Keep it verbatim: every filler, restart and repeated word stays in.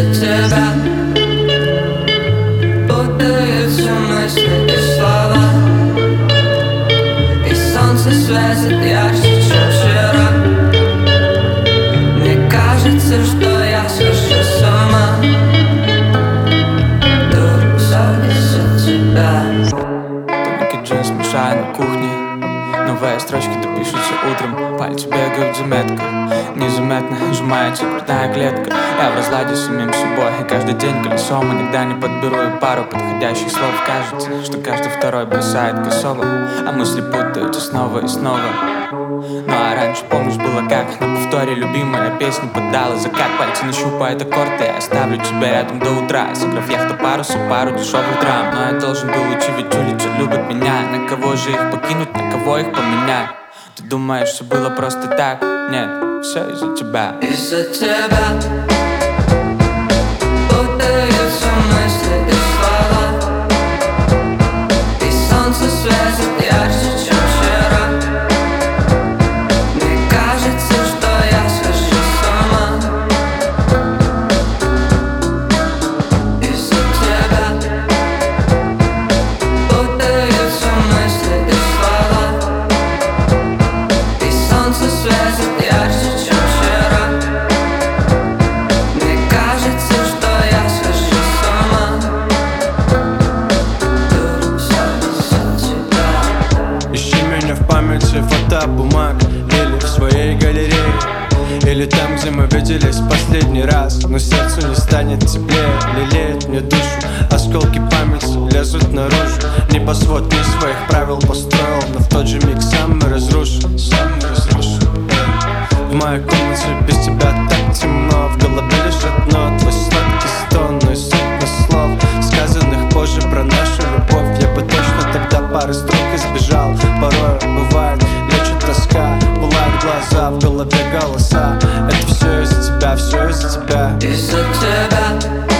тебя путаются мысли и слова, и солнце светит ярче, чем вчера. Мне кажется, что я схожу с ума. Дура, все из-за тебя. Тонкий джинс мешает на кухне, новые строчки допишутся утром. Пальцы бегают в заметках, незаметно сжимается грудная клетка. Я в разладе с самим собой, и каждый день колесом иногда не подберу и пару подходящих слов. Кажется, что каждый второй бросает косово, а мысли путаются снова и снова. Ну а раньше, помнишь, было как на повторе любимая песня поддала закат. Пальцы нащупают аккорды, я оставлю тебя рядом до утра, сыграв яхта парус и пару дешевых драм. Но я должен был уйти, ведь улицы любят меня. На кого же их покинуть, на кого их поменять? Ты думаешь, все было просто так? Нет, все из-за тебя. Из-за тебя путаются мысли и слова, и солнце светит ярче, чем вчера. Мне кажется, что я схожу с ума. Из-за тебя путаются мысли и слова, и солнце светит ярче, чем вчера. Мне кажется, что я схожу с ума. Дура, все из-за тебя. Ищи меня в памяти фотобумаг или в своей галерее, или там, где мы виделись последний раз. Но сердцу не станет теплее, лелеет мне душу. Осколки памяти лезут наружу. Небосвод не своих правил построил, но в тот же миг сам и разрушу. Сам и разрушу. В моей комнате без тебя так темно. В голове лишь одно, твой сладкий стон. Но и сотни слов, сказанных позже про нашу любовь. Я бы точно тогда пары строк избежал. Порой бывает, лечит тоска, пылают глаза, в голове голоса. Это все из-за тебя, все из-за тебя. Из-за тебя